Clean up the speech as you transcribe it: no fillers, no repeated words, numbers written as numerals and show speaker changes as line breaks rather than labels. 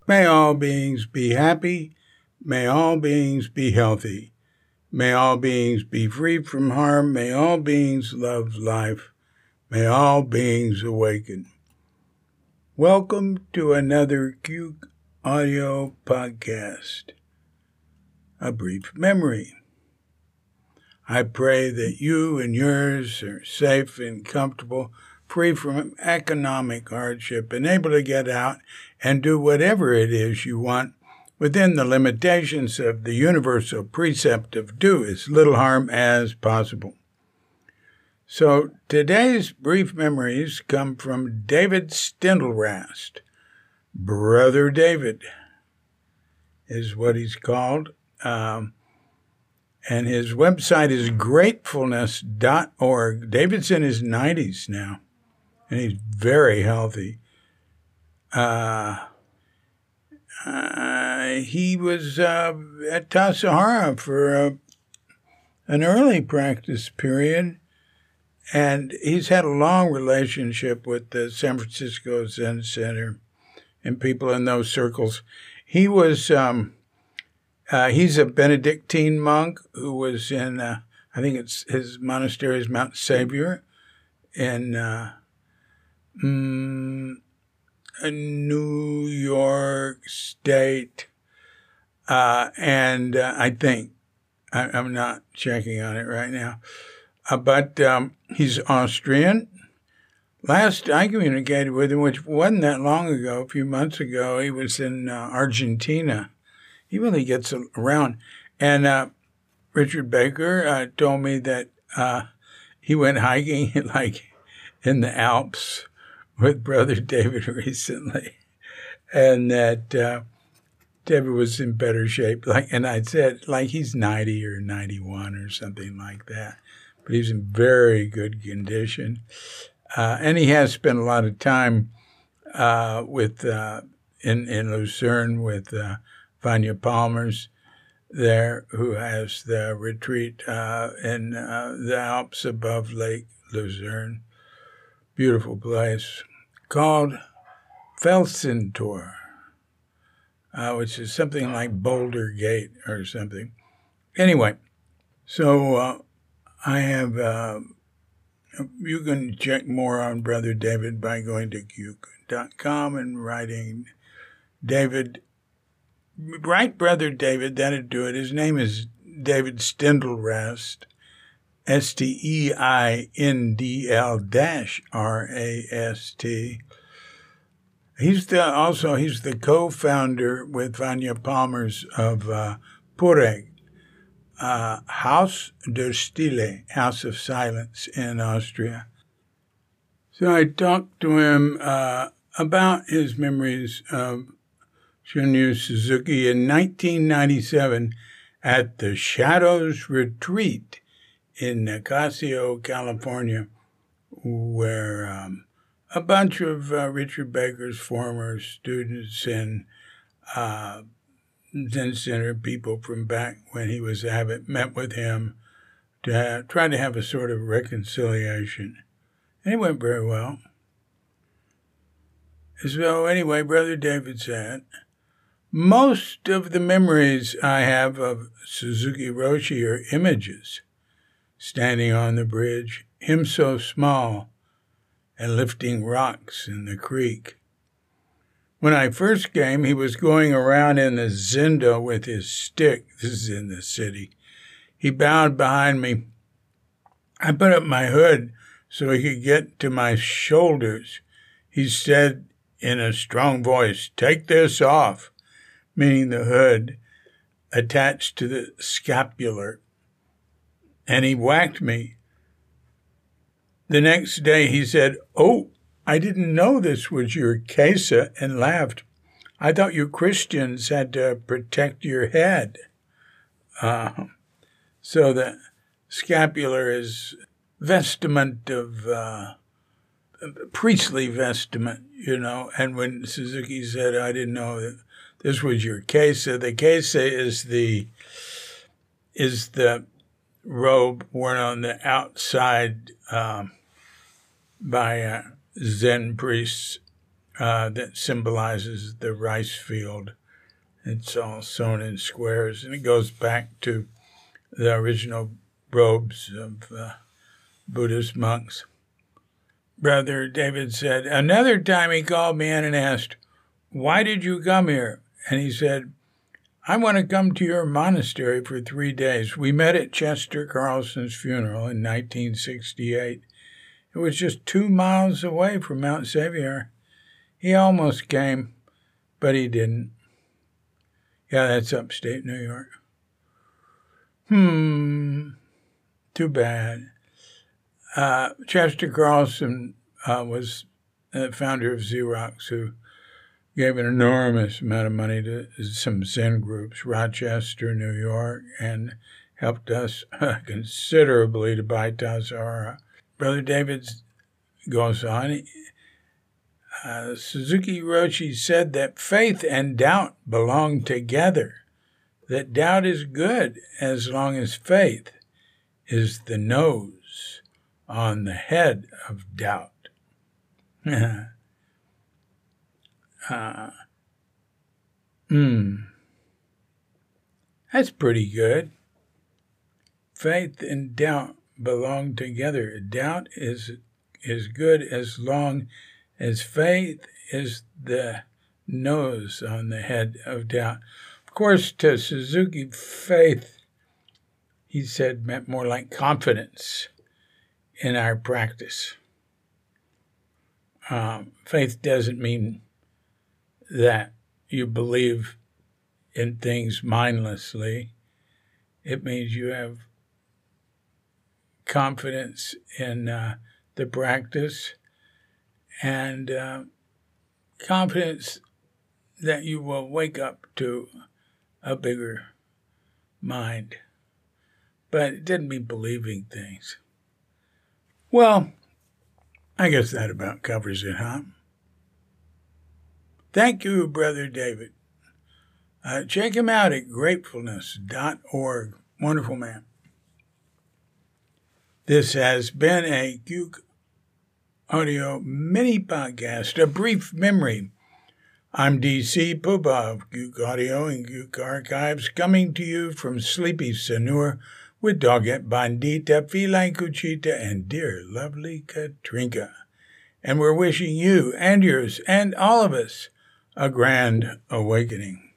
May all beings be happy. May all beings be healthy. May all beings be free from harm. May all beings love life. May all beings awaken. Welcome to another Cuke Audio Podcast, A Brief Memory. I pray that you and yours are safe and comfortable, free from economic hardship, and able to get out and do whatever it is you want within the limitations of the universal precept of do as little harm as possible. So today's brief memories come from David Steindl-Rast. Brother David is what he's called. And his website is gratefulness.org. David's in his 90s now, and he's very healthy. He was at Tassajara Sahara for an early practice period, and he's had a long relationship with the San Francisco Zen Center and people in those circles. He was, he's a Benedictine monk who was in, I think it's his monastery is Mount Savior in New York State, and I think, I'm not checking on it right now, but he's Austrian. Last I communicated with him, which wasn't that long ago, a few months ago, he was in Argentina. He really gets around. And Richard Baker told me that he went hiking like in the Alps with Brother David recently, and that David was in better shape. And I said, he's 90 or 91 or something like that, but he's in very good condition. And he has spent a lot of time with in Lucerne with Vanya Palmers there, who has the retreat in the Alps above Lake Lucerne. Beautiful place called Felsentor, which is something like Boulder Gate or something. Anyway, so I have, you can check more on Brother David by going to cuke.com and writing David. Write Brother David, that'd do it. His name is David Steindl-Rast. Steindl-Rast. He's the co-founder with Vanya Palmers of Pureg, Haus der Stille, House of Silence in Austria. So I talked to him about his memories of Shunryu Suzuki in 1997 at the Shadows Retreat in Nicasio, California, where a bunch of Richard Baker's former students and Zen Center people from back when he was Abbot met with him to try to have a sort of reconciliation. And it went very well. So anyway, Brother David said, most of the memories I have of Suzuki Roshi are images. Standing on the bridge, him so small, and lifting rocks in the creek. When I first came, he was going around in the zendo with his stick. This is in the city. He bowed behind me. I put up my hood so he could get to my shoulders. He said in a strong voice, "Take this off," meaning the hood attached to the scapular. And he whacked me. The next day he said, "Oh, I didn't know this was your kesa," and laughed. "I thought you Christians had to protect your head." So the scapular is vestment of priestly vestment, and when Suzuki said, "I didn't know that this was your kesa," the kesa is the robe worn on the outside by Zen priests that symbolizes the rice field. It's all sewn in squares, and it goes back to the original robes of Buddhist monks. Brother David said, another time he called me in and asked, why did you come here? And he said, I want to come to your monastery for 3 days. We met at Chester Carlson's funeral in 1968. It was just 2 miles away from Mount Sevier. He almost came, but he didn't. Yeah, that's upstate New York. Too bad. Chester Carlson was the founder of Xerox, who gave an enormous amount of money to some Zen groups, Rochester, New York, and helped us considerably to buy Tassajara. Brother David goes on. Suzuki Roshi said that faith and doubt belong together, that doubt is good as long as faith is the nose on the head of doubt. That's pretty good. Faith and doubt belong together. Doubt is good as long as faith is the nose on the head of doubt. Of course, to Suzuki, faith, he said, meant more like confidence in our practice. Faith doesn't mean that you believe in things mindlessly. It means you have confidence in the practice and confidence that you will wake up to a bigger mind. But it didn't mean believing things. Well, I guess that about covers it, huh? Thank you, Brother David. Check him out at gratefulness.org. Wonderful man. This has been a Geuk Audio mini podcast, a brief memory. I'm DC Puba of Geuk Audio and Geuk Archives, coming to you from sleepy Sanur with Doggett Bandita, Feline Cuchita, and dear lovely Katrinka. And we're wishing you and yours and all of us a grand awakening.